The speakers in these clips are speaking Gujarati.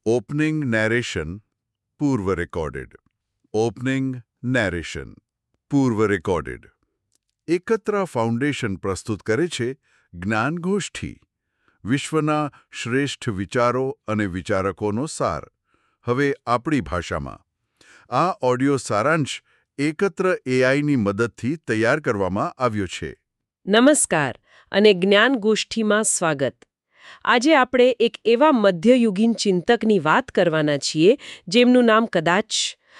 ઓપનિંગ નેરેશન પૂર્વ રેકોર્ડેડ. ઓપનિંગ નેરેશન પૂર્વ રેકોર્ડેડ. એકત્ર ફાઉન્ડેશન પ્રસ્તુત કરે છે જ્ઞાનગોષ્ઠી, વિશ્વના શ્રેષ્ઠ વિચારો અને વિચારકોનો સાર, હવે આપણી ભાષામાં. આ ઓડિયો સારાંશ એકત્ર એઆઈની મદદથી તૈયાર કરવામાં આવ્યો છે. નમસ્કાર અને જ્ઞાન ગોષ્ઠીમાં સ્વાગત. આજે આપણે એક એવા મધ્યયુગીન ચિંતકની વાત કરવાના છીએ જેમનું નામ કદાચ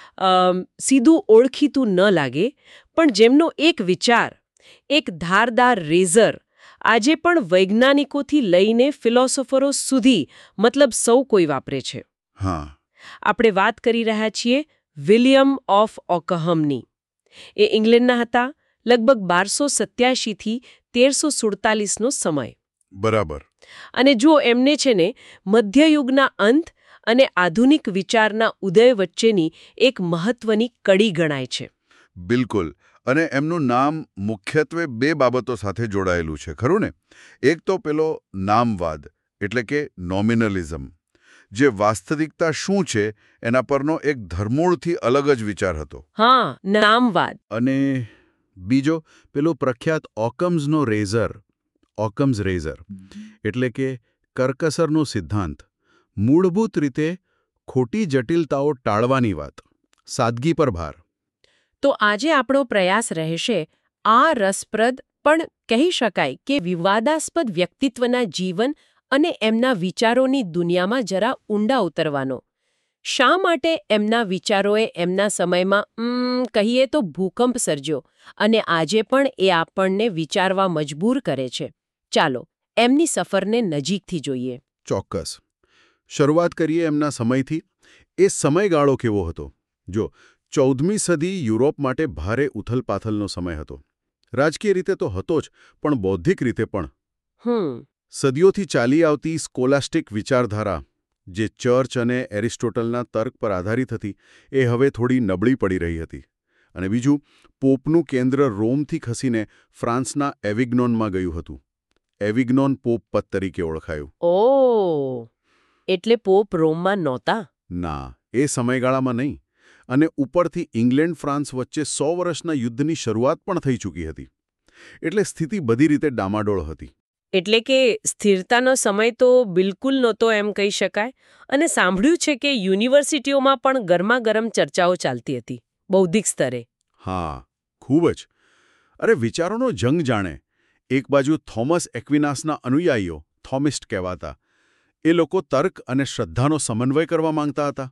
સીધું ઓળખીતું ન લાગે, પણ જેમનો એક વિચાર, એક ધારદાર રેઝર, આજે પણ વૈજ્ઞાનિકોથી લઈને ફિલોસોફરો સુધી મતલબ સૌ કોઈ વાપરે છે. હા, આપણે વાત કરી રહ્યા છીએ વિલિયમ ઓફ ઓકહમની. એ ઇંગ્લેન્ડના હતા. લગભગ 1287 થી 1347નો સમય. બરાબર. અને જો એમને છે ને મધ્યયુગના અંત અને આધુનિક વિચારના ઉદય વચ્ચેની એક મહત્વની કડી ગણાય છે. બિલકુલ. અને એમનું નામ મુખ્યત્વે બે બાબતો સાથે જોડાયેલું છે, ખરું ને? એક તો પેલો નામવાદ, એટલે કે નોમિનલિઝમ, જે વાસ્તવિકતા શું છે એના પરનો એક ધરમૂળથી અલગ જ વિચાર હતો. હા, નામવાદ. અને બીજો પેલો પ્રખ્યાત ઓકમ્સનો રેઝર, ઓકમ્સ રેઝર, એટલે કે કરકસરનો સિદ્ધાંત. મૂળભૂત રીતે ખોટી જટિલતાઓ ટાળવાની વાત, સાદગી પર ભાર. તો આજે આપણો પ્રયાસ રહેશે આ રસપ્રદ પણ કહી શકાય કે વિવાદાસ્પદ વ્યક્તિત્વના જીવન અને એમના વિચારોની દુનિયામાં જરા ઊંડા ઉતરવાનો. શા માટે એમના વિચારોએ એમના સમયમાં કહીએ તો ભૂકંપ સર્જ્યો અને આજે પણ એ આપણને વિચારવા મજબૂર કરે છે? ચાલો એમની સફરને નજીકથી જોઈએ. ચોક્કસ. શરૂઆત કરીએ એમના સમયથી. એ સમયગાળો કેવો હતો? જો 14મી સદી યુરોપ માટે ભારે ઉથલપાથલનો સમય હતો. રાજકીય રીતે તો હતો જ, પણ બૌદ્ધિક રીતે પણ. સદીઓથી ચાલી આવતી સ્કોલાસ્ટિક વિચારધારા, જે ચર્ચ અને એરિસ્ટોટલના તર્ક પર આધારિત હતી, એ હવે થોડી નબળી પડી રહી હતી. અને બીજું, પોપનું કેન્દ્ર રોમથી ખસીને ફ્રાન્સના એવિગ્નોનમાં ગયું હતું. એવિગ્નોન પોપ પદ તરીકે ઓળખાયું. ઓહ, એટલે પોપ રોમમાં નહોતા? ના, એ સમયગાળામાં નહીં. અને ઉપરથી ઇંગ્લેન્ડ ફ્રાન્સ વચ્ચે 100 વર્ષના યુદ્ધની શરૂઆત પણ થઈ ચૂકી હતી. એટલે સ્થિતિ બધી રીતે ડામાડોળ હતી. એટલે કે સ્થિરતાનો સમય તો બિલકુલ નહોતો એમ કહી શકાય. અને સાંભળ્યું છે કે યુનિવર્સિટીઓમાં પણ ગરમાગરમ ચર્ચાઓ ચાલતી હતી, બૌદ્ધિક સ્તરે. હા, ખૂબ જ. અરે વિચારોનો જંગ જાણે. એક બાજુ થોમસ એક્વિનાસના અનુયાયીઓ, થોમિસ્ટ કહેવાતા, એ લોકો તર્ક અને શ્રદ્ધાનો સમન્વય કરવા માંગતા હતા.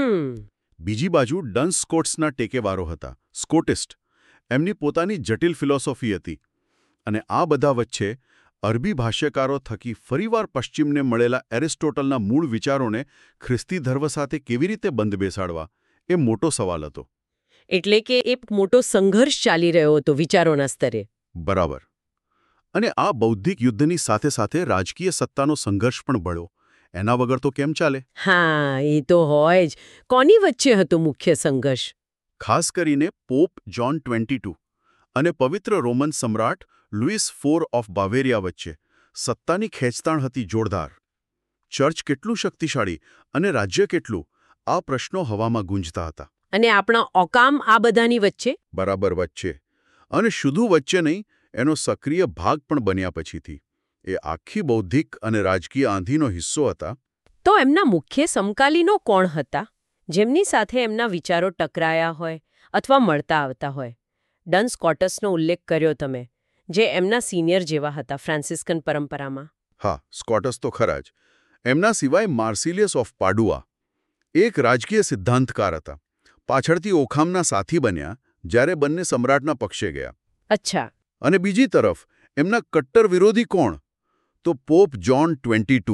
બીજી બાજુ ડન્સ સ્કોટ્સના ટેકેવારો હતા, સ્કોટિસ્ટ. એમની પોતાની જટિલ ફિલોસોફી હતી. અને આ બધા વચ્ચે અરબી ભાષ્યકારો થકી ફરીવાર પશ્ચિમને મળેલા એરિસ્ટોટલના મૂળ વિચારોને ખ્રિસ્તી ધર્મ સાથે કેવી રીતે બંધ બેસાડવા, એ મોટો સવાલ હતો. એટલે કે એક મોટો સંઘર્ષ ચાલી રહ્યો હતો વિચારોના સ્તરે. બરાબર. અને આ બૌદ્ધિક યુદ્ધની સાથે સાથે રાજકીય સત્તાનો સંઘર્ષ પણ બળ્યો. એના વગર તો કેમ ચાલે? હા, એ તો હોય જ. કોની વચ્ચે હતો મુખ્ય સંઘર્ષ? ખાસ કરીને પોપ જ્હોન 22 અને પવિત્ર રોમન સમ્રાટ લુઈસ IV ઓફ બાવેરિયા વચ્ચે સત્તાની ખેંચતાણ હતી જોરદાર. ચર્ચ કેટલું શક્તિશાળી અને રાજ્ય કેટલું, આ પ્રશ્નો હવામાં ગુંજતા હતા. અને આપણા ઓકામ આ બધાની વચ્ચે? બરાબર વચ્ચે. અને શુધુ વચ્ચે નહીં, એનો સક્રિય ભાગ પણ બન્યા પછીથી. એ આખી બૌદ્ધિક અને રાજકીય આંધીનો હિસ્સો હતા. તો એમના મુખ્ય સમકાલીનો કોણ હતા, જેમની સાથે એમના વિચારો ટકરાયા હોય અથવા મળતા આવતા હોય? ડન સ્કોટસનો ઉલ્લેખ કર્યો તમે, જે એમના સિનિયર જેવા હતા ફ્રાન્સિસ્કન પરંપરામાં. હા, સ્કોટસ તો ખરા જ. એમના સિવાય માર્સિલિયસ ઓફ પાડુઆ એક રાજકીય સિદ્ધાંતકાર હતા. પાછળથી ઓખામના સાથી બન્યા જ્યારે બંને સમ્રાટના પક્ષે ગયા. અચ્છા. અને બીજી તરફ એમના કટ્ટર વિરોધી કોણ? તો પોપ જ્હોન 22.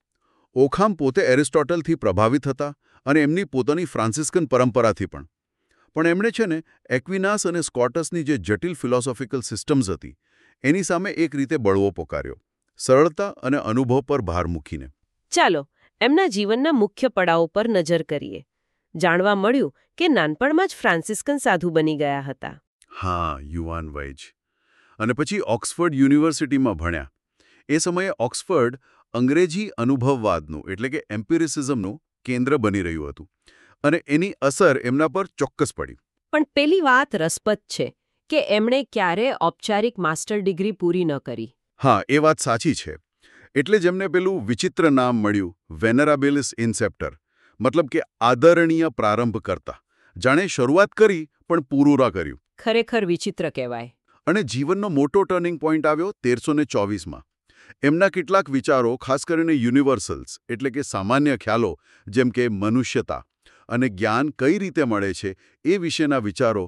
ઓખામ પોતે એરિસ્ટોટલથી પ્રભાવિત હતા અને એમની પોતાની ફ્રાન્સિસ્કન પરંપરાથી પણ. પણ એમણે છે ને એક્વિનાસ અને સ્કોટસની જે જટિલ ફિલોસોફિકલ સિસ્ટમ્સ હતી, એની સામે એક રીતે બળવો પોકાર્યો, સરળતા અને અનુભવ પર ભાર મૂકીને. ચાલો એમના જીવનના મુખ્ય પડાવ પર નજર કરીએ. જાણવા મળ્યું કે નાનપણમાં જ ફ્રાન્સિસ્કન સાધુ બની ગયા હતા. હા, યુવાન વય જ. અને પછી ઓક્સફર્ડ યુનિવર્સિટીમાં ભણ્યા. એ સમયે ઓક્સફર્ડ અંગ્રેજી અનુભવવાદનું એટલે કે એમ્પિરિસિઝમનું કેન્દ્ર બની રહ્યું હતું અને એની અસર એમના પર ચોક્કસ પડી. પણ પેલી વાત રસપ્રદ છે કે એમણે ક્યારે ઔપચારિક માસ્ટર ડિગ્રી પૂરી ન કરી. હા, એ વાત સાચી છે. એટલે જ એમને પેલું વિચિત્ર નામ મળ્યું, વેનરાબિલિસ ઇન્સેપ્ટર, મતલબ કે આદરણીય પ્રારંભ કરતા. જાણે શરૂઆત કરી પણ પૂરું ના કર્યું. ખરેખર વિચિત્ર કહેવાય. અને જીવનનો મોટો ટર્નિંગ પોઈન્ટ આવ્યો 1324માં. એમના કેટલાક વિચારો, ખાસ કરીને યુનિવર્સલ્સ એટલે કે સામાન્ય ખ્યાલો જેમ કે મનુષ્યતા અને જ્ઞાન કઈ રીતે મળે છે એ વિશેના વિચારો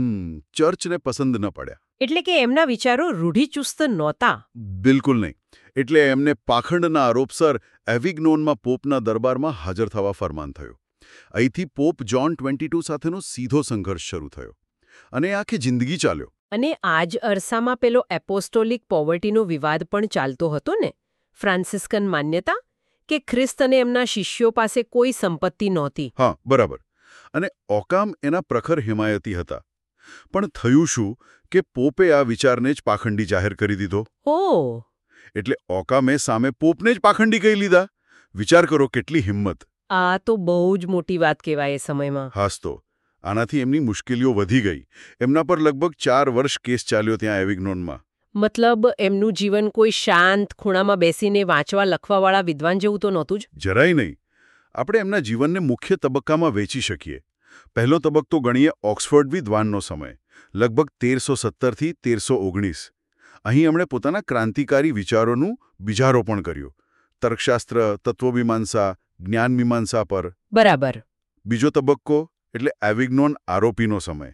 ચર્ચને પસંદ ન પડ્યા. એટલે કે એમના વિચારો રૂઢિચુસ્ત નહોતા. બિલકુલ નહીં. એટલે એમને પાખંડના આરોપસર એવિગ્નોનમાં પોપના દરબારમાં હાજર થવા ફરમાન થયું. અહીંથી પોપ જ્હોન 22 સાથેનો સીધો સંઘર્ષ શરૂ થયો અને આખી જિંદગી ચાલ્યો. અને આ જ અરસામાં પેલો એપોસ્ટોલિક પોવર્ટીનો વિવાદ પણ ચાલતો હતો ને? ફ્રાન્સિસ્કન માન્યતા કે ખ્રિસ્ત અને એમના શિષ્યો પાસે કોઈ સંપત્તિ નહોતી. હા, બરાબર. અને ઓકામ એના પ્રખર હિમાયતી હતા. પણ થયું શું કે પોપે આ વિચારને જ પાખંડી જાહેર કરી દીધો. ઓહ! એટલે ઓકામે સામે પોપને જ પાખંડી કહી લીધા. વિચાર કરો કેટલી હિંમત. આ તો બહુ જ મોટી વાત કહેવાય એ સમયમાં. હાસ તો. આનાથી એમની મુશ્કેલીઓ વધી ગઈ. એમના પર લગભગ 4 વર્ષ કેસ ચાલ્યો ત્યાં એવિગ્નોનમાં. મતલબ એમનું જીવન કોઈ શાંત ખૂણામાં બેસીને વાંચવા લખવાવાળા વિદ્વાન જેવું તો નહોતું જ. જરાય નહીં. આપણે એમના જીવનને મુખ્ય તબક્કામાં વહેંચી શકીએ. પહેલો તબક્કો ગણીએ ઓક્સફર્ડ વિદ્વાનનો સમય, લગભગ 1317થી 1319. અહીં એમણે પોતાના ક્રાંતિકારી વિચારોનું બીજારોપણ કર્યું. તર્કશાસ્ત્ર, તત્વમીમાંસા, જ્ઞાનમીમાંસા પર. બરાબર. બીજો તબક્કો એટલે એવિગ્નોન આરોપીનો સમય,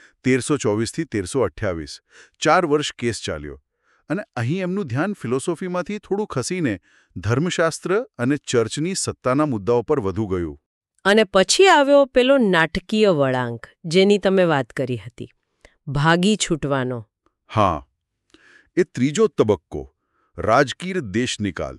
1324થી 1328. 4 વર્ષ કેસ ચાલ્યો. અને અહીં એમનું ધ્યાન ફિલોસોફીમાંથી થોડું ખસીને ધર્મશાસ્ત્ર અને ચર્ચની સત્તાના મુદ્દાઓ પર વધુ ગયું. અને પછી આવ્યો પેલો નાટકીય વળાંક જેની તમે વાત કરી હતી, ભાગી છૂટવાનો. હા, એ ત્રીજો તબક્કો, રાજકીય દેશ નિકાલ.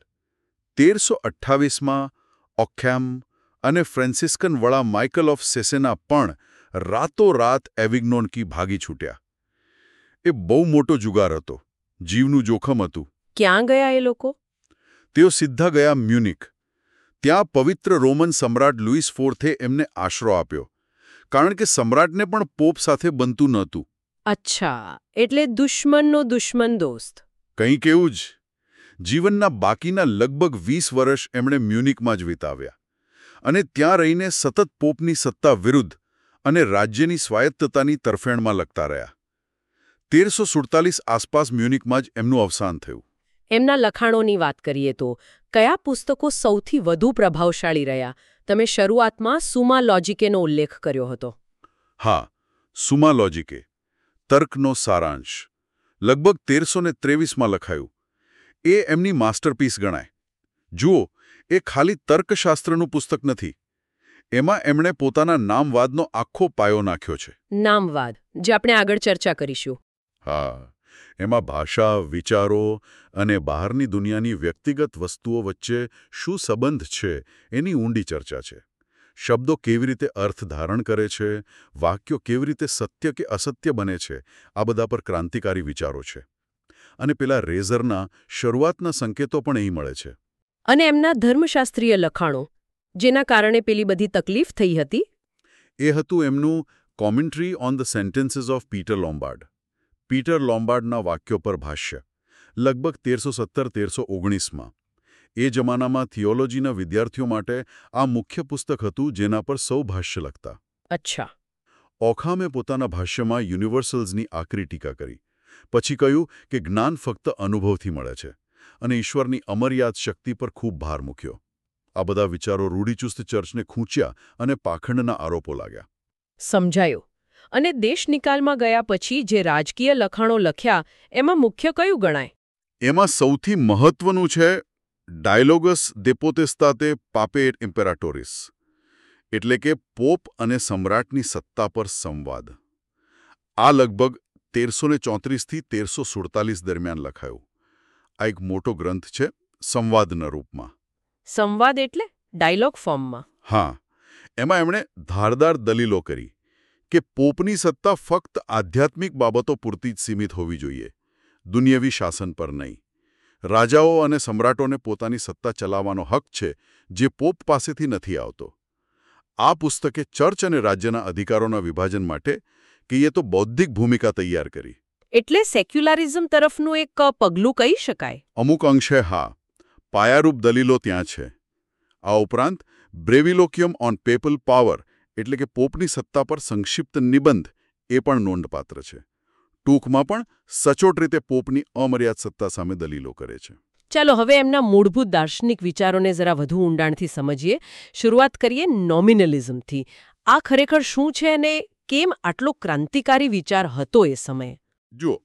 1328માં ઓક્ખામ અને ફ્રાન્સિસ્કન વડા માઇકલ ઓફ સેસેના પણ રાતોરાત એવિગ્નોનથી ભાગી છૂટ્યા. એ બહુ મોટો જુગાર હતો. જીવનું જોખમ હતું. ક્યાં ગયા એ લોકો? તેઓ સીધા ગયા મ્યુનિક. ત્યાં પવિત્ર રોમન સમ્રાટ લુઈસ IV એમને આશરો આપ્યો, કારણ કે સમ્રાટને પણ પોપ સાથે બનતું નહોતું. અચ્છા, એટલે દુશ્મનનો દુશ્મન દોસ્ત. કંઈક એવું જ. જીવનના બાકીના લગભગ 20 વર્ષ એમણે મ્યુનિકમાં જ વિતાવ્યા અને ત્યાં રહીને સતત પોપની સત્તા વિરુદ્ધ અને રાજ્યની સ્વાયત્તતાની તરફેણમાં લગતા રહ્યા. 1347 આસપાસ મ્યુનિકમાં જ એમનું અવસાન થયું. એમના લખાણોની વાત કરીએ તો કયા પુસ્તકો સૌથી વધુ પ્રભાવશાળી રહ્યા? તમે શરૂઆતમાં સુમા લોજિકેનો ઉલ્લેખ કર્યો હતો. હા, સુમા લોજિકે, તર્કનો સારાંશ, લગભગ 1323માં લખાયું. એ એમની માસ્ટરપીસ ગણાય. જુઓ, એ ખાલી તર્કશાસ્ત્રનું પુસ્તક નથી. એમાં એમણે પોતાના નામવાદનો આખો પાયો નાખ્યો છે. નામવાદ, જે આપણે આગળ ચર્ચા કરીશું. હા, એમાં ભાષા, વિચારો અને બહારની દુનિયાની વ્યક્તિગત વસ્તુઓ વચ્ચે શું સંબંધ છે એની ઊંડી ચર્ચા છે. શબ્દો કેવી રીતે અર્થ ધારણ કરે છે, વાક્યો કેવી રીતે સત્ય કે અસત્ય બને છે, આ બધા પર ક્રાંતિકારી વિચારો છે. અને પેલા રેઝરના શરૂઆતના સંકેતો પણ અહીં મળે છે. અને એમના ધર્મશાસ્ત્રીય લખાણો, જેના કારણે પેલી બધી તકલીફ થઈ હતી? એ હતું એમનું commentary on the sentences of Peter Lombard. પીટર લોમ્બાર્ડના વાક્યો પર ભાષ્ય, લગભગ 1317-1319માં. એ જમાનામાં થિયોલોજીના વિદ્યાર્થીઓ માટે આ મુખ્ય પુસ્તક હતું જેના પર સૌ ભાષ્ય લખતા. અચ્છા. ઓખામે પોતાના ભાષ્યમાં યુનિવર્સલ્સની આકરી ટીકા કરી. પછી કહ્યું કે જ્ઞાન ફક્ત અનુભવથી મળે છે અને ઈશ્વરની અમર્યાદ શક્તિ પર ખૂબ ભાર મૂક્યો. આ બધા વિચારો રૂઢિચુસ્ત ચર્ચને ખૂંચ્યા અને પાખંડના આરોપો લાગ્યા. સમજાયું. અને દેશ નિકાલમાં ગયા પછી જે રાજકીય લખાણો લખ્યા એમાં મુખ્ય કયું ગણાય? એમાં સૌથી મહત્વનું છે ડાયલોગસ દે પોટેસ્તાતે પાપેટ ઇમ્પેરાટોરિસ, એટલે કે પોપ અને સમ્રાટની સત્તા પર સંવાદ. આ લગભગ 1334થી 1347 દરમિયાન લખાયું. આ એક મોટો ગ્રંથ છે સંવાદના રૂપમાં. સંવાદ એટલે ડાયલોગ ફોર્મમાં? હા, એમાં એમણે ધારદાર દલીલો કરી કે પોપની સત્તા ફક્ત આધ્યાત્મિક બાબતો પૂરતી જ સીમિત હોવી જોઈએ, દુનિયાવી શાસન પર નહીં. રાજાઓ અને સમ્રાટોને પોતાની સત્તા ચલાવવાનો હક છે, જે પોપ પાસેથી નથી આવતો. આ પુસ્તકે ચર્ચ અને રાજ્યના અધિકારોના વિભાજન માટે કહીએ તો બૌદ્ધિક ભૂમિકા તૈયાર કરી. એટલે સેક્યુલારિઝમ તરફનું એક પગલું કહી શકાય. અમુક અંશે હા, પાયારૂપ દલીલો ત્યાં છે. આ ઉપરાંત બ્રેવિલોક્યમ ઓન પેપલ પાવર એટલે કે પોપની સત્તા પર સંક્ષિપ્ત નિબંધ એ પણ નોંધપાત્ર છે. ટૂંકમાં પણ સચોટ રીતે પોપની અમર્યાદ સત્તા સામે દલીલો કરે છે. ચાલો હવે એમના મૂળભૂત દાર્શનિક વિચારોને જરા વધુ ઊંડાણથી સમજીએ. શરૂઆત કરીએ નોમિનલિઝમથી. આ ખરેખર શું છે અને કેમ આટલો ક્રાંતિકારી વિચાર હતો એ સમયે? જુઓ,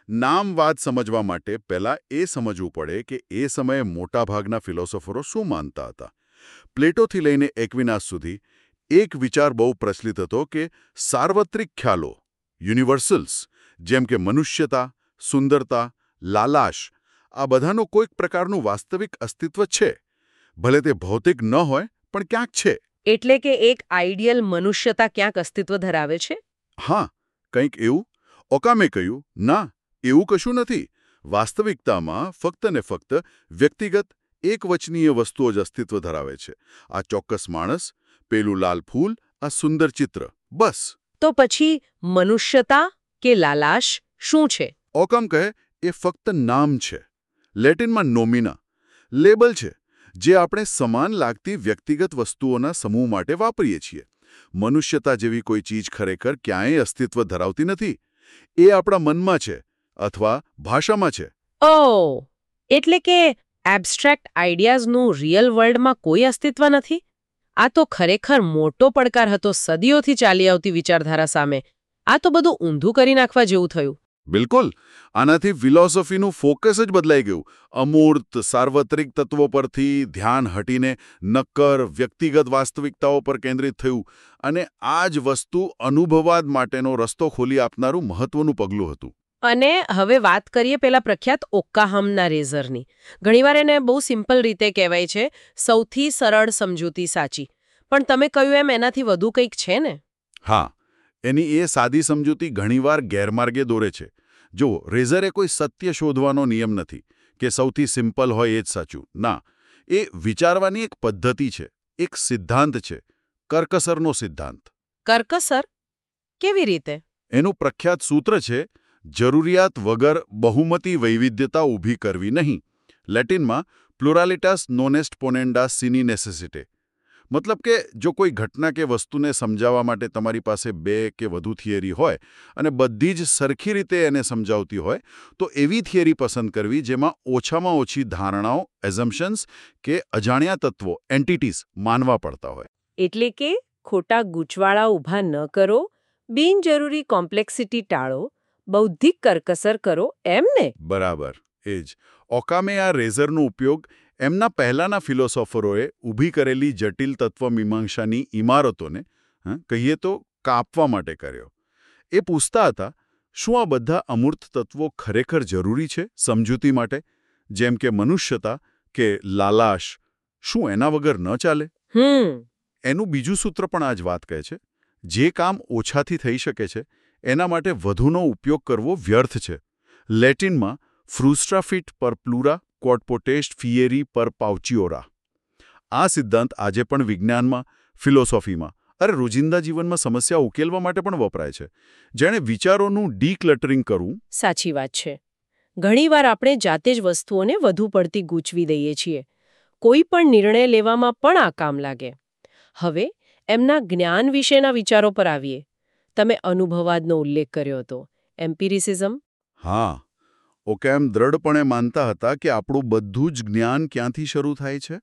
નામવાદ સમજવા માટે પહેલા એ સમજવું પડે કે એ સમયે મોટાભાગના ફિલોસોફરો શું માનતા હતા. પ્લેટોથી લઈને એક્વિનાસ સુધી એક વિચાર બહુ પ્રચલિત હતો કે સાર્વત્રિક ખ્યાલો યુનિવર્સલ્સ જેમ કે મનુષ્યતા, સુંદરતા, લાલાશ આ બધાનું કોઈક પ્રકારનું વાસ્તવિક અસ્તિત્વ છે. ભલે તે ભૌતિક ન હોય પણ ક્યાંક છે. એટલે કે એક આઈડિયલ મનુષ્યતા ક્યાંક અસ્તિત્વ ધરાવે છે? હા, કંઈક એવું. ઓકામે કહ્યું, ના, એવું કશું નથી. વાસ્તવિકતામાં ફક્ત ને ફક્ત વ્યક્તિગત એકવચનીય વસ્તુઓ જ અસ્તિત્વ ધરાવે છે. આ ચોક્કસ માણસ, પેલું લાલ ફૂલ, આ સુંદર ચિત્ર, બસ. તો પછી મનુષ્યતા કે લાલાશ શું છે? ઓકામ કહે એ ફક્ત નામ છે. લેટિનમાં નોમિના, લેબલ છે, જે આપણે સમાન લાગતી વ્યક્તિગત વસ્તુઓના સમૂહ માટે વાપરીએ છીએ. મનુષ્યતા જેવી કોઈ ચીજ ખરેખર ક્યાંય અસ્તિત્વ ધરાવતી નથી. એ આપણા મનમાં છે અથવા ભાષામાં છે. ઓહ, એટલે કે એબ્સ્ટ્રેક્ટ આઈડિયાઝનું રિયલ વર્લ્ડમાં કોઈ અસ્તિત્વ નથી? આ તો ખરેખર મોટો પડકાર હતો સદીઓથી ચાલી આવતી વિચારધારા સામે. આ તો બધું ઊંધું કરી નાખવા જેવું થયું. બિલકુલ. આનાથી ફિલોસોફીનું ફોકસ જ બદલાઈ ગયું. અમૂર્ત, સાર્વત્રિક તત્વો પરથી ધ્યાન હટીને નક્કર વ્યક્તિગત વાસ્તવિકતાઓ પર કેન્દ્રિત થયું. અને આ જ વસ્તુ અનુભવવાદ માટેનો રસ્તો ખોલી આપનારું મહત્વનું પગલું હતું. અને હવે વાત કરીએ પેલા પ્રખ્યાત ઓક્કાહામના રેઝરની. ઘણીવાર એને બહુ સિમ્પલ રીતે કહેવાય છે, સૌથી સરળ સમજૂતી સાચી. પણ તમે કહ્યું એમ એનાથી વધુ કંઈક છે ને? હા, એની એ સાદી સમજૂતી ઘણીવાર ગેરમાર્ગે દોરે છે. જો રેઝરે કોઈ સત્ય શોધવાનો નિયમ નથી કે સૌથી સિમ્પલ હોય એ જ સાચું. ના, એ વિચારવાની એક પદ્ધતિ છે, એક સિદ્ધાંત છે, કરકસરનો સિદ્ધાંત. કરકસર? કેવી રીતે? એનું પ્રખ્યાત સૂત્ર છે, જરૂરિયાત વગર બહુમતી વૈવિધ્યતા ઊભી કરવી નહીં. લેટિનમાં પ્લુરાલિટાસ નોન એસ્ટ પોનેન્ડાસ સિની નેસેસિટે. મતલબ કે જો કોઈ ઘટના કે વસ્તુને સમજાવવા માટે તમારી પાસે બે કે વધુ થિયરી હોય અને બધી જ સરખી રીતે એને સમજાવતી હોય, તો એવી થિયરી પસંદ કરવી જેમાં ઓછામાં ઓછી ધારણાઓ, એઝમ્પશન્સ કે અજાણ્યા તત્વો, એન્ટિટીઝ માનવા પડતા હોય. એટલે કે ખોટા ગૂંચવાળા ઊભા ન કરો, બિનજરૂરી કોમ્પ્લેક્સિટી ટાળો, બૌદ્ધિક કરકસર કરો, એમ ને? બરાબર, એ જ. ઓકામે આ રેઝરનો ઉપયોગ એમના પહેલાના ફિલોસોફરોએ ઊભી કરેલી જટિલ તત્વમીમાંસાની ઇમારતોને કહીએ તો કાપવા માટે કર્યો. એ પૂછતા હતા, શું આ બધા અમૂર્ત તત્વો ખરેખર જરૂરી છે સમજૂતી માટે? જેમ કે મનુષ્યતા કે લાલાશ, શું એના વગર ન ચાલે? એનું બીજું સૂત્ર પણ આ જ વાત કહે છે. જે કામ ઓછાથી થઈ શકે છે એના માટે વધુનો ઉપયોગ કરવો વ્યર્થ છે. લેટિનમાં ફ્રુસ્ટ્રાફિટ પર પ્લુરા ક્વોડ પોટેસ્ટ ફિયેરી પર પાઉચિયોરા. આ સિદ્ધાંત આજે પણ વિજ્ઞાનમાં, ફિલોસોફીમાં રોજિંદા જીવનમાં સમસ્યા ઉકેલવા માટે પણ વપરાય છે. જેણે વિચારોનું ડીક્લટરિંગ કરવું. સાચી વાત છે. ઘણીવાર આપણે જાતે જ વસ્તુઓને વધુ પડતી ગૂંચવી દઈએ છીએ. કોઈ પણ નિર્ણય લેવામાં પણ આ કામ લાગે. હવે એમના જ્ઞાન વિશેના વિચારો પર આવીએ. તમે અનુભવવાદનો ઉલ્લેખ કર્યો હતો. એમ્પિરિસિઝમ? હા, ઓકેમ દ્રઢપણે માનતા હતા કે આપણું બધું જ જ્ઞાન ક્યાંથી શરૂ થાય છે?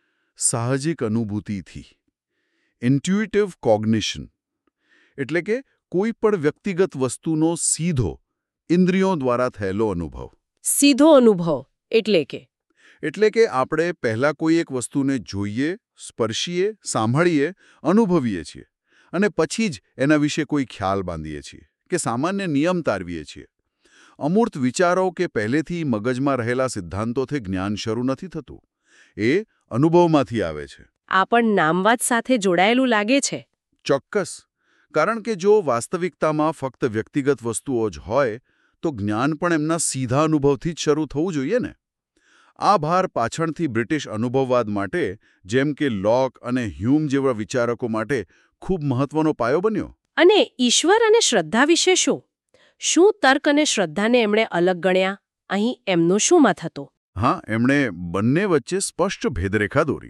સાહજિક અનુભૂતિથી. ઇન્ટ્યુઇટિવ કોગ્નિશન. એટલે કે કોઈ પણ વ્યક્તિગત વસ્તુનો સીધો, ઇન્દ્રિયો દ્વારા થયેલો અનુભવ. સીધો અનુભવ એટલે કે? એટલે કે આપણે પહેલા કોઈ એક વસ્તુને જોઈએ, સ્પર્શીએ, સાંભળીએ, અનુભવીએ છીએ અને પછી જ એના વિશે કોઈ ખ્યાલ બાંધીએ છીએ કે સામાન્ય નિયમ તારવીએ છીએ. અમૂર્ત વિચારો કે પહેલેથી મગજમાં રહેલા સિદ્ધાંતોથી જ્ઞાન શરૂ નથી થતું. એ અનુભવમાંથી આવે છે. આ પણ નામવાદ સાથે જોડાયેલું લાગે છે. ચોક્કસ. કારણ કે જો વાસ્તવિકતામાં ફક્ત વ્યક્તિગત વસ્તુઓ જ હોય તો જ્ઞાન પણ એમના સીધા અનુભવથી જ શરૂ થવું જોઈએ ને. આ ભાર પાછળથી બ્રિટિશ અનુભવવાદ માટે, જેમ કે લોક અને હ્યુમ જેવા વિચારકો માટે ખૂબ મહત્વનો પાયો બન્યો. અને ઈશ્વર અને શ્રદ્ધા વિશે શું? શું તર્ક અને શ્રદ્ધાને એમણે અલગ ગણ્યા? અહીં એમનો શું મત હતો? હા, એમણે બંને વચ્ચે સ્પષ્ટ ભેદરેખા દોરી.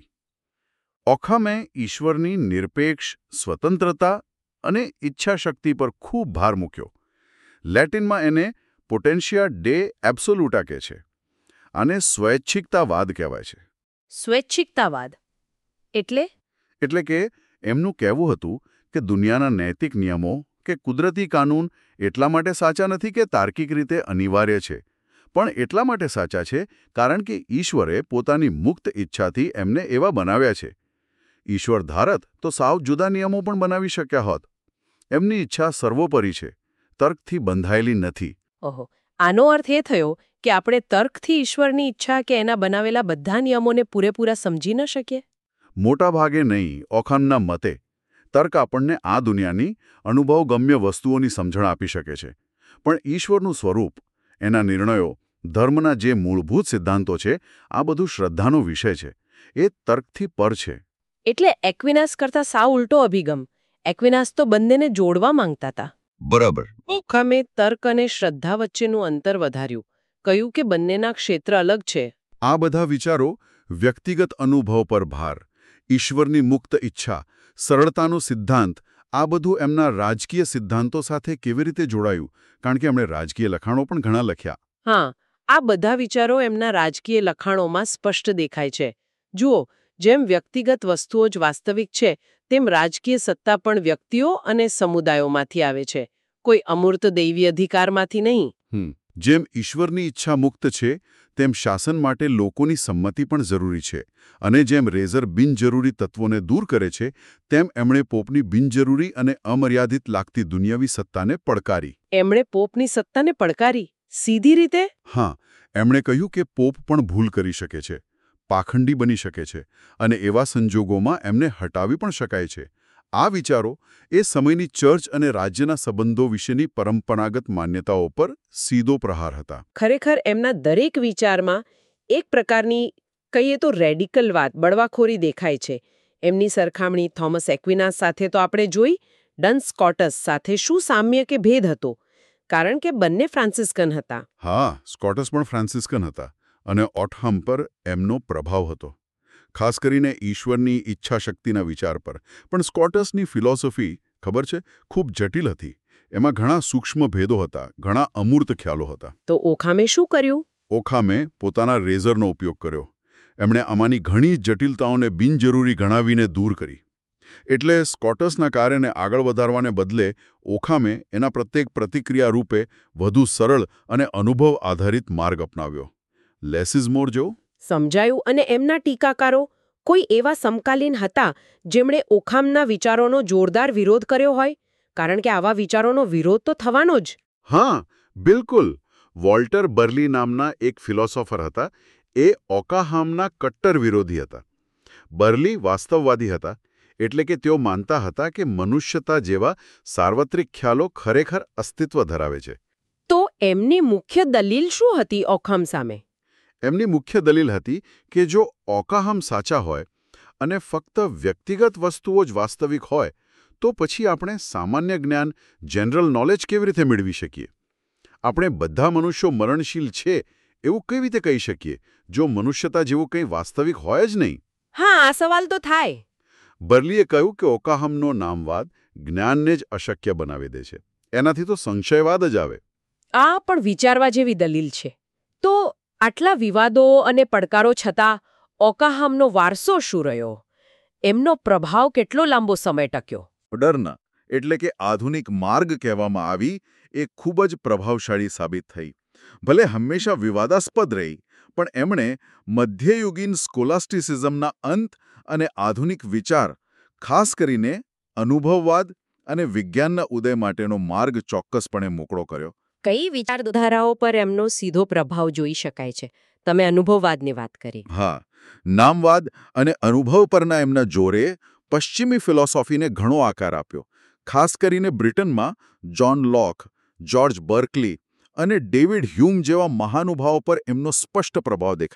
ઓખામે ઈશ્વરની નિરપેક્ષ સ્વતંત્રતા અને ઈચ્છાશક્તિ પર ખૂબ ભાર મૂક્યો. લેટિનમાં એને પોટેન્શિયા ડે એબ્સોલ્યુટા કહે છે. આને સ્વૈચ્છિકતાવાદ કહેવાય છે. સ્વૈચ્છિકતાવાદ એટલે? એટલે કે એમનું કહેવું હતું કે દુનિયાના નૈતિક નિયમો કે કુદરતી કાનૂન એટલા માટે સાચા નથી કે તાર્કિક રીતે અનિવાર્ય છે, પણ એટલા માટે સાચા છે કારણ કે ઈશ્વરે પોતાની મુક્ત ઈચ્છાથી એમને એવા બનાવ્યા છે. ઈશ્વર ધારત તો સાવ જુદા નિયમો પણ બનાવી શક્યા હોત. એમની ઈચ્છા સર્વોપરી છે, તર્કથી બંધાયેલી નથી. ઓહો, આનો અર્થ એ થયો કે આપણે તર્કથી ઈશ્વરની ઈચ્છા કે એના બનાવેલા બધા નિયમોને પૂરેપૂરા સમજી ન શકીએ? મોટા ભાગે નહીં. ઓખામના મતે તર્ક આપણને આ દુનિયાની અનુભવગમ્ય વસ્તુઓની સમજણ આપી શકે છે, પણ ઈશ્વરનું સ્વરૂપ, એના નિર્ણયો, ધર્મના જે મૂળભૂત સિદ્ધાંતો છે, આ બધું શ્રદ્ધાનો વિષય છે. એ તર્કથી પર છે. એટલે એક્વિનાસ કરતા સાવ ઉલટો અભિગમ. એક્વિનાસ તો બંનેને જોડવા માંગતા હતા. બરાબર. ઓખામે તર્ક અને શ્રદ્ધા વચ્ચેનું અંતર વધાર્યું, કહ્યું કે બંનેના ક્ષેત્ર અલગ છે. આ બધા વિચારો વ્યક્તિગત અનુભવ પર ભાર, ઈશ્વરની મુક્ત ઈચ્છા, સરળતાનો સિદ્ધાંત, આ બધું એમના રાજકીય સિદ્ધાંતો સાથે કેવી રીતે જોડાયું? કારણ કે એમણે રાજકીય લખાણો પણ ઘણા લખ્યા. હા, આ બધા વિચારો એમના રાજકીય લખાણોમાં સ્પષ્ટ દેખાય છે. જુઓ, જેમ વ્યક્તિગત વસ્તુઓ જ વાસ્તવિક છે, તેમ રાજકીય સત્તા પણ વ્યક્તિઓ અને સમુદાયોમાંથી આવે છે, કોઈ અમૂર્ત દૈવી અધિકારમાંથી નહીં. જેમ ઈશ્વરની ઈચ્છા મુક્ત છે, તેમ શાસન માટે લોકોની સંમતિ પણ જરૂરી છે. અને જેમ રેઝર બિનજરૂરી તત્વોને દૂર કરે છે, તેમ એમણે પોપની બિનજરૂરી અને અમર્યાદિત લાગતી દુનિયાવી સત્તાને પડકારી. એમણે પોપની સત્તાને પડકારી? સીધી રીતે? હા, એમણે કહ્યું કે પોપ પણ ભૂલ કરી શકે છે, પાખંડી બની શકે છે, અને એવા સંજોગોમાં એમને હટાવી પણ શકાય છે. આ વિચારો એ સમયની ચર્ચ અને રાજ્યના સંબંધો વિશેની પરંપરાગત માન્યતાઓ પર સીધો પ્રહાર હતા. ખરેખર એમના દરેક વિચારમાં એક પ્રકારની, કહીએ તો રેડિકલ વાત, બળવાખોરી દેખાય છે. એમની સરખામણી થોમસ એક્વિનાસ સાથે તો આપણે જોઈ, ડન સ્કોટસ સાથે શું સામ્ય કે ભેદ હતો? કારણ કે બંને ફ્રાન્સિસ્કન હતા. હા, સ્કોટસ પણ ફ્રાન્સિસ્કન હતા, અને ઓટહમ પર એમનો પ્રભાવ હતો, ખાસ કરીને ઈશ્વરની ઈચ્છાશક્તિના વિચાર પર. પણ સ્કોટસની ફિલોસોફી, ખબર છે, ખૂબ જટિલ હતી. એમાં ઘણા સૂક્ષ્મ ભેદો હતા, ઘણા અમૂર્ત ખ્યાલો હતા. તો ઓખામે શું કર્યું? ઓખામે પોતાના રેઝરનો ઉપયોગ કર્યો. એમણે આમાંની ઘણી જટિલતાઓને બિનજરૂરી ગણાવીને દૂર કરી. એટલે સ્કોટસના કાર્યને આગળ વધારવાને બદલે ઓખામે એના પ્રત્યેક પ્રતિક્રિયા રૂપે વધુ સરળ અને અનુભવ આધારિત માર્ગ અપનાવ્યો. લેસ ઇઝ મોર જેવો. સમજાયું. અને એમના ટીકાકારો કોઈ એવા સમકાલીન હતા જેમણે ઓખામના વિચારોનો જોરદાર વિરોધ કર્યો હોય? કારણ કે આવા વિચારોનો વિરોધ તો થવાનો જ. હા, બિલકુલ. વોલ્ટર બર્લી નામના એક ફિલોસોફર હતા. એ ઓકાહામના કટ્ટર વિરોધી હતા. બર્લી વાસ્તવવાદી હતા, એટલે કે તેઓ માનતા હતા કે મનુષ્યતા જેવા સાર્વત્રિક ખ્યાલો ખરેખર અસ્તિત્વ ધરાવે છે. તો એમની મુખ્ય દલીલ શું હતી ઓખામ સામે? એમની મુખ્ય દલીલ હતી કે જો ઓકાહામ સાચા હોય અને ફક્ત વ્યક્તિગત વસ્તુઓ જ વાસ્તવિક હોય, તો પછી આપણે સામાન્ય જ્ઞાન, જનરલ નોલેજ કેવી રીતે મેળવી શકીએ? આપણે બધા મનુષ્યો મરણશીલ છે એવું કેવી રીતે કહી શકીએ, જો મનુષ્યતા જેવું કંઈ વાસ્તવિક હોય જ નહીં? હા, આ સવાલ તો થાય. બર્લીએ કહ્યું કે ઓકાહામનો નામવાદ જ્ઞાનને જ અશક્ય બનાવી દે છે. એનાથી તો સંશયવાદ જ આવે. આ પણ વિચારવા જેવી દલીલ છે. તો આટલા વિવાદો અને પડકારો છતાં ઓકાહામનો વારસો શું રહ્યો? એમનો પ્રભાવ કેટલો લાંબો સમય ટક્યો? મોડર્ન, એટલે કે આધુનિક માર્ગ કહેવામાં આવી, એ ખૂબ જ પ્રભાવશાળી સાબિત થઈ. ભલે હંમેશા વિવાદાસ્પદ રહી, પણ એમણે મધ્યયુગીન સ્કોલાસ્ટિસિઝમના અંત અને આધુનિક વિચાર, ખાસ કરીને અનુભવવાદ અને વિજ્ઞાનના ઉદય માટેનો માર્ગ ચોક્કસપણે મોકળો કર્યો. કઈ વિચારધારાઓ પર એમનો સીધો પ્રભાવ જોઈ શકાય છે? તમે અનુભવવાદની વાત કરી. હા, નામવાદ અને અનુભવ પરના એમના જોરે પશ્ચિમી ફિલોસોફીને ઘણો આકાર આપ્યો. ખાસ કરીને બ્રિટનમાં જ્હોન લોક, જ્યોર્જ બર્કલી અને ડેવિડ હ્યુમ જેવા મહાનુભાવો પર એમનો સ્પષ્ટ પ્રભાવ દેખાય છે.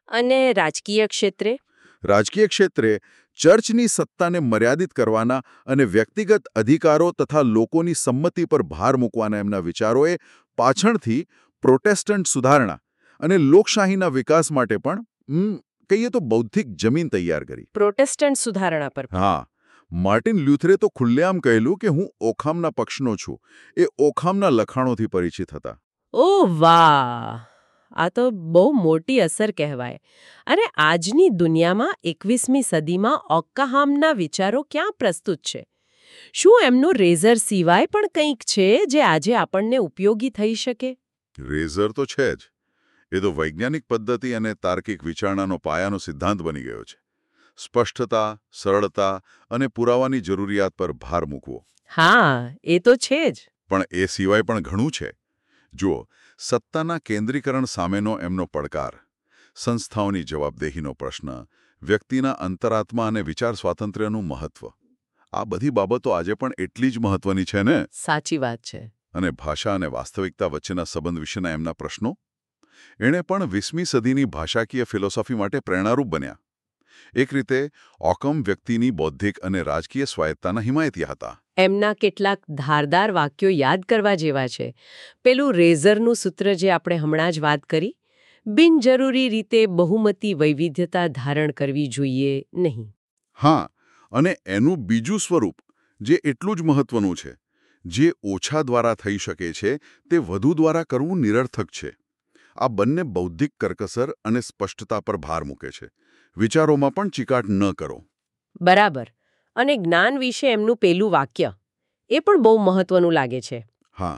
અને રાજકીય ક્ષેત્રે? રાજકીય ક્ષેત્રે ચર્ચની સત્તાને મર્યાદિત કરવાના અને વ્યક્તિગત અધિકારો તથા લોકોની સંમતિ પર ભાર મૂકવાના એમના વિચારોએ પાછળથી પ્રોટેસ્ટન્ટ સુધારણા અને લોકશાહીના વિકાસ માટે પણ કહીએ તો બૌદ્ધિક જમીન તૈયાર કરી. પ્રોટેસ્ટન્ટ સુધારણા પર? હા, માર્ટિન લ્યુથરે તો ખુલ્લેઆમ કહેલું કે હું ઓખામના પક્ષનો છું. એ ઓખામના લખાણોથી પરિચિત હતા. ઓહ વાહ! આ તો બહુ મોટી અસર કહેવાય. અને આજની દુનિયામાં 21મી સદીમાં ઓક્કાહામના વિચારો ક્યાં પ્રસ્તુત છે? શું એમનું રેઝર સિવાય પણ કંઈક છે જે આજે આપણને ઉપયોગી થઈ શકે? રેઝર તો છે જ. એ તો વૈજ્ઞાનિક પદ્ધતિ અને તાર્કિક વિચારણાનો પાયાનો સિદ્ધાંત બની ગયો છે. સ્પષ્ટતા, સરળતા અને પુરાવાની જરૂરિયાત પર ભાર મૂકવો. હા, એ તો છે જ. પણ એ સિવાય પણ ઘણું છે. જુઓ, સત્તાના કેન્દ્રીકરણ સામેનો એમનો પડકાર, સંસ્થાઓની જવાબદેહીનો પ્રશ્ન, વ્યક્તિના અંતરાત્મા અને વિચાર સ્વાતંત્ર્યનું મહત્વ. આ બધી બાબતો આજે પણ એટલી જ મહત્વની છે ને? સાચી વાત છે. અને ભાષા અને વાસ્તવિકતા વચ્ચેના સંબંધ વિશેના એમના પ્રશ્નો? એણે પણ 20મી સદીની ભાષાકીય ફિલોસોફી માટે પ્રેરણારૂપ બન્યા. એક રીતે ઓકમ વ્યક્તિની બૌદ્ધિક અને રાજકીય સ્વાયત્તાના હિમાયતી હતા. એમના કેટલાક ધારદાર વાક્યો યાદ કરવા જેવા છે. પેલું રેઝરનું સૂત્ર જે આપણે હમણાં જ વાત કરી, બિનજરૂરી રીતે બહુમતી વૈવિધ્યતા ધારણ કરવી જોઈએ નહીં. હા, અને એનું બીજું સ્વરૂપ, જે એટલું જ મહત્વનું છે, જે ઓછા દ્વારા થઈ શકે છે તે વધુ દ્વારા કરવું નિરર્થક છે. આ બંને બૌદ્ધિક કરકસર અને સ્પષ્ટતા પર ભાર મૂકે છે. વિચારોમાં પણ ચીકાટ ન કરો. બરાબર. અને જ્ઞાન વિશે એમનું પેલું વાક્ય, એ પણ બહુ મહત્વનું લાગે છે. હા,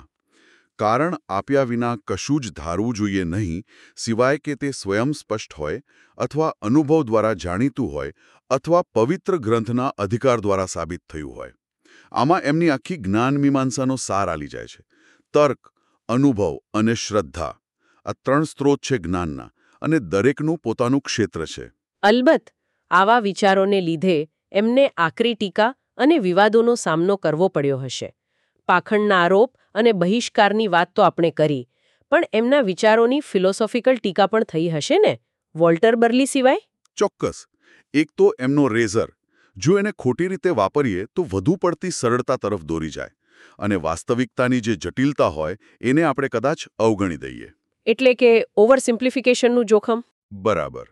કારણ આપ્યા વિના કશું જ ધારવું જોઈએ નહીં, સિવાય કે તે સ્વયં સ્પષ્ટ હોય અથવા અનુભવ દ્વારા જાણીતું હોય અથવા પવિત્ર ગ્રંથના અધિકાર દ્વારા સાબિત થયું હોય. આમાં એમની આખી જ્ઞાન મીમાંસાનો સાર આલી જાય છે. તર્ક, અનુભવ અને શ્રદ્ધા, આ 3 સ્ત્રોત છે જ્ઞાનના, અને દરેકનું પોતાનું ક્ષેત્ર છે. અલબત્ત, આવા વિચારોને લીધે એમને આકરી ટીકા અને વિવાદોનો સામનો કરવો પડ્યો હશે. પાખંડના આરોપ અને બહિષ્કારની વાત તો આપણે કરી, પણ એમના વિચારોની ફિલોસોફિકલ ટીકા પણ થઈ હશે ને, વોલ્ટર બર્લી સિવાય? ચોક્કસ. એક તો એમનો રેઝર. જો એને ખોટી રીતે વાપરીએ તો વધુ પડતી સરળતા તરફ દોરી જાય, અને વાસ્તવિકતાની જે જટિલતા હોય એને આપણે કદાચ અવગણી દઈએ. એટલે કે ઓવર સિમ્પ્લિફિકેશનનું જોખમ? બરાબર.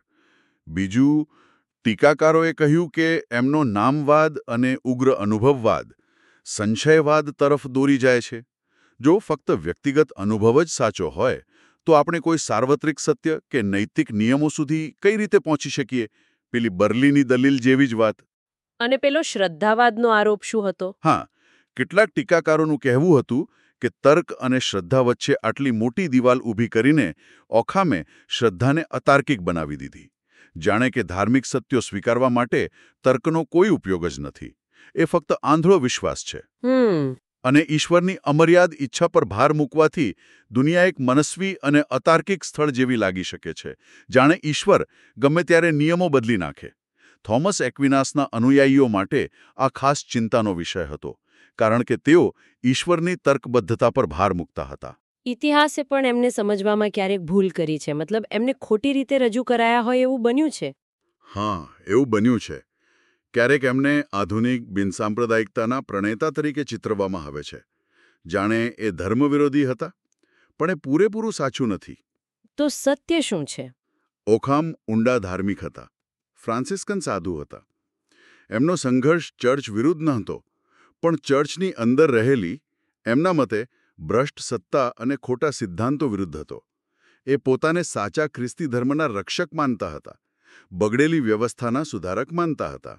બીજું, ટીકાકારોએ કહ્યું કે એમનો નામવાદ અને ઉગ્ર અનુભવવાદ સંશયવાદ તરફ દોરી જાય છે. જો ફક્ત વ્યક્તિગત અનુભવ જ સાચો હોય તો આપણે કોઈ સાર્વત્રિક સત્ય કે નૈતિક નિયમો સુધી કઈ રીતે પહોંચી શકીએ? પેલી બર્લીની દલીલ જેવી જ વાત. અને પેલો શ્રદ્ધાવાદનો આરોપ શું હતો? હા, કેટલાક ટીકાકારોનું કહેવું હતું કે તર્ક અને શ્રદ્ધા વચ્ચે આટલી મોટી દિવાલ ઊભી કરીને ઓખામે શ્રદ્ધાને અતાર્કિક બનાવી દીધી. જાણે કે ધાર્મિક સત્યો સ્વીકારવા માટે તર્કનો કોઈ ઉપયોગ જ નથી. એ ફક્ત આંધળો વિશ્વાસ છે. અને ઈશ્વરની અમર્યાદ ઈચ્છા પર ભાર મૂકવાથી દુનિયા એક મનસ્વી અને અતાર્કિક સ્થળ જેવી લાગી શકે છે, જાણે ઈશ્વર ગમે ત્યારે નિયમો બદલી નાખે. થોમસ એક્વિનાસના અનુયાયીઓ માટે આ ખાસ ચિંતાનો વિષય હતો, કારણ કે તેઓ ઈશ્વરની તર્કબદ્ધતા પર ભાર મૂકતા હતા. ઇતિહાસે પણ એમને સમજવામાં ક્યારેક ભૂલ કરી છે, મતલબ એમને ખોટી રીતે રજૂ કરાયા હોય એવું બન્યું છે? હા, એવું બન્યું છે. ક્યારેક એમને આધુનિક બિનસાંપ્રદાયિકતાના પ્રણેતા તરીકે ચિતરવામાં આવે છે, જાણે એ ધર્મવિરોધી હતા, પણ એ પૂરેપૂરું સાચું નથી. તો સત્ય શું છે? ઓખામ ઊંડા ધાર્મિક હતા, ફ્રાન્સિસ્કન સાધુ હતા. એમનો સંઘર્ષ ચર્ચ વિરુદ્ધ નહોતો, પણ ચર્ચની અંદર રહેલી, એમના મતે, ભ્રષ્ટ સત્તા અને ખોટા સિદ્ધાંતો વિરુદ્ધ હતો. એ પોતાને સાચા ખ્રિસ્તી ધર્મના રક્ષક માનતા હતા, બગડેલી વ્યવસ્થાના સુધારક માનતા હતા.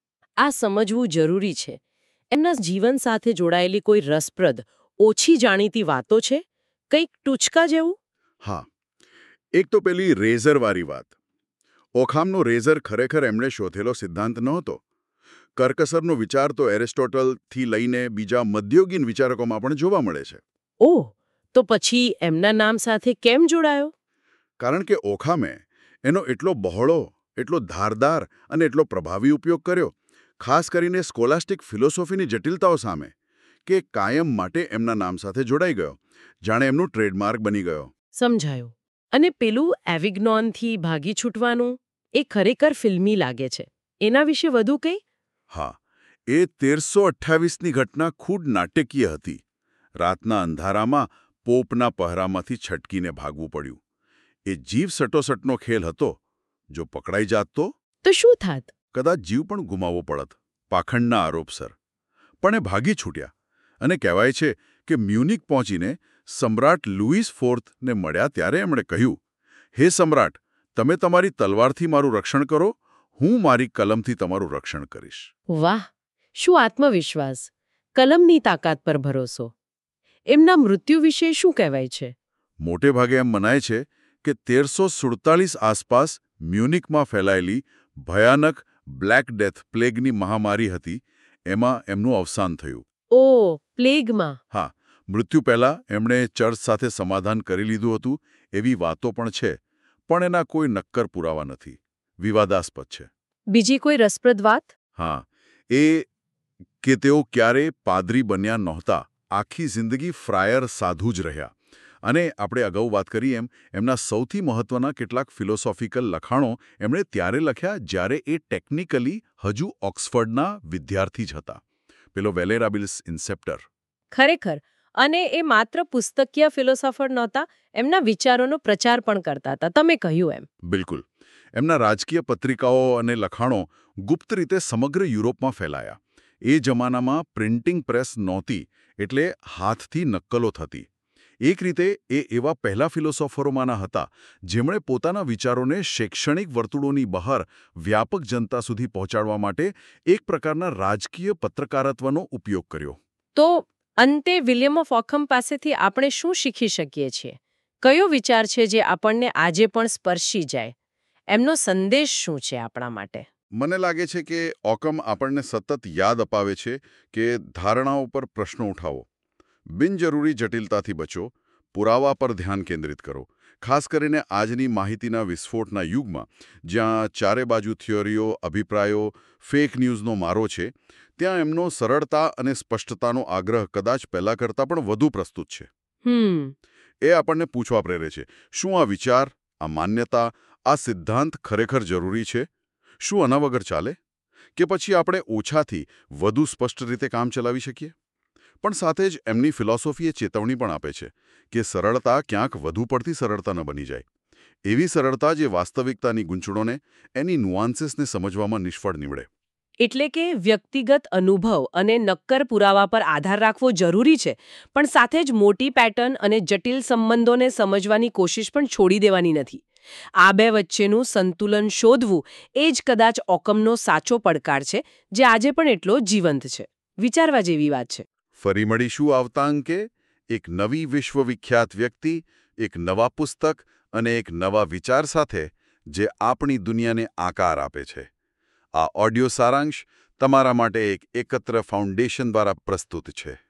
આ સમજવું જરૂરી છે. એમના જીવન સાથે જોડાયેલી કોઈ રસપ્રદ, ઓછી જાણીતી વાતો છે? કંઈક ટૂચકા જેવું? હા, એક તો પેલી રેઝરવાળી વાત. ઓખામનો રેઝર ખરેખર એમણે શોધેલો સિદ્ધાંત નહોતો. કરકસરનો વિચાર તો એરિસ્ટોટલથી લઈને બીજા મધ્યયુગીન વિચારકોમાં પણ જોવા મળે છે. ઓહ, તો પછી એમના નામ સાથે કેમ જોડાયો? કારણ કે ઓખામે એનો એટલો બહોળો, એટલો ધારદાર અને એટલો પ્રભાવી ઉપયોગ કર્યો, ખાસ કરીને સ્કોલાસ્ટિક ફિલોસોફીની જટિલતાઓ સામે, કે કાયમ માટે એમના નામ સાથે જોડાઈ ગયો, જાણે એમનું ટ્રેડમાર્ક બની ગયો. સમજાયું. અને પેલું એવિગ્નોનથી ભાગી છૂટવાનું એ ખરેખર ફિલ્મી લાગે છે. એના વિશે વધુ કંઈ? હા, એ 1328ની ઘટના ખૂબ નાટકીય હતી. રાતના અંધારામાં પોપના પહરામાંથી છટકીને ભાગવું પડ્યું. એ જીવ સટોસટનો ખેલ હતો. જો પકડાઈ જાત તો શું થાત? કદાચ જીવ પણ ગુમાવવો પડત, પાખંડના આરોપસર. પણ એ ભાગી છૂટ્યા અને કહેવાય છે કે મ્યુનિક પહોંચીને સમ્રાટ લુઈસ ફોર્થને મળ્યા ત્યારે એમણે કહ્યું, હે સમ્રાટ, તમે તમારી તલવારથી મારું રક્ષણ કરો, હું મારી કલમથી તમારું રક્ષણ કરીશ. વાહ, શું આત્મવિશ્વાસ! કલમની તાકાત પર ભરોસો. એમના મૃત્યુ વિશે શું કહેવાય છે? મોટે ભાગે એમ મનાય છે કે 1347 આસપાસ મ્યુનિકમાં ફેલાયેલી ભયાનક બ્લેક ડેથ પ્લેગની મહામારી હતી, એમાં એમનું અવસાન થયું. ઓ, પ્લેગમાં. હા, મૃત્યુ પહેલાં એમણે ચર્ચ સાથે સમાધાન કરી લીધું હતું એવી વાતો પણ છે, પણ એના કોઈ નક્કર પુરાવા નથી. વિવાદાસ્પદ છે. બીજી કોઈ રસપ્રદ વાત? હા, એ કે તેઓ ક્યારેય પાદરી બન્યા નહોતા. આખી જિંદગી ફ્રાયર સાધુ જ રહ્યા. અને આપણે અગાઉ વાત કરી એમના સૌથી મહત્વના કેટલાક ફિલોસોફિકલ લખાણો એમણે ત્યારે લખ્યા જ્યારે એ ટેકનિકલી હજુ ઓક્સફર્ડના વિદ્યાર્થી જ હતા. પેલો વેલેરાબિલિસ ઇન્સેપ્ટર. ખરેખર. અને એ માત્ર પુસ્તકીય ફિલોસોફર નહોતા, એમના વિચારોનો પ્રચાર પણ કરતા હતા, તમે કહ્યું એમ. બિલકુલ. એમના રાજકીય પત્રિકાઓ અને લખાણો ગુપ્ત રીતે સમગ્ર યુરોપમાં ફેલાયા. એ જમાનામાં પ્રિન્ટિંગ પ્રેસ નહોતી, એટલે હાથથી નક્કલો થતી. એક રીતે એ એવા પહેલા ફિલોસોફરોમાંના હતા જેમણે પોતાના વિચારોને શૈક્ષણિક વર્તુળોની બહાર વ્યાપક જનતા સુધી પહોંચાડવા માટે એક પ્રકારના રાજકીય પત્રકારત્વનો ઉપયોગ કર્યો. તો અંતે વિલિયમ ઓફ ઓકહમ પાસેથી આપણે શું શીખી શકીએ છીએ? કયો વિચાર છે જે આપણને આજે પણ સ્પર્શી જાય? એમનો સંદેશ શું છે આપણા માટે? મને લાગે છે કે ઓકમ આપણને સતત યાદ અપાવે છે કે ધારણાઓ પર પ્રશ્નો ઉઠાવો, બિનજરૂરી જટિલતાથી બચો, પુરાવા પર ધ્યાન કેન્દ્રિત કરો. ખાસ કરીને આજની માહિતીના વિસ્ફોટના યુગમાં, જ્યાં ચારે બાજુ થિયરીઓ, અભિપ્રાયો, ફેક ન્યૂઝનો મારો છે, ત્યાં એમનો સરળતા અને સ્પષ્ટતાનો આગ્રહ કદાચ પહેલાં કરતાં પણ વધુ પ્રસ્તુત છે. એ આપણને પૂછવા પ્રેરે છે, શું આ વિચાર, આ માન્યતા, આ સિદ્ધાંત ખરેખર જરૂરી છે? શું આના વગર ચાલે? કે પછી આપણે ઓછાથી વધુ સ્પષ્ટ રીતે કામ ચલાવી શકીએ? પણ સાથે જ એમની ફિલોસોફી એ ચેતવણી પણ આપે છે કે સરળતા ક્યાંક વધુ પડતી સરળતા ન બની જાય. એવી સરળતા જે વાસ્તવિકતાની ગૂંચળોને, એની નુઆન્સીસને સમજવામાં નિષ્ફળ નીવડે. એટલે કે વ્યક્તિગત અનુભવ અને નક્કર પુરાવા પર આધાર રાખવો જરૂરી છે, પણ સાથે જ મોટી પેટર્ન અને જટિલ સંબંધોને સમજવાની કોશિશ પણ છોડી દેવાની નથી. આ બે વચ્ચેનું સંતુલન શોધવું એ જ કદાચ ઓકમનો સાચો પડકાર છે, જે આજે પણ એટલો જીવંત છે. વિચારવા જેવી વાત છે. ફરી મળીશું આવતા અંકે એક નવી વિશ્વવિખ્યાત વ્યક્તિ, એક નવા પુસ્તક અને એક નવા વિચાર સાથે જે આપણી દુનિયાને આકાર આપે છે. આ ઓડિયો સારાંશ તમારા માટે એક એકત્ર ફાઉન્ડેશન દ્વારા પ્રસ્તુત છે.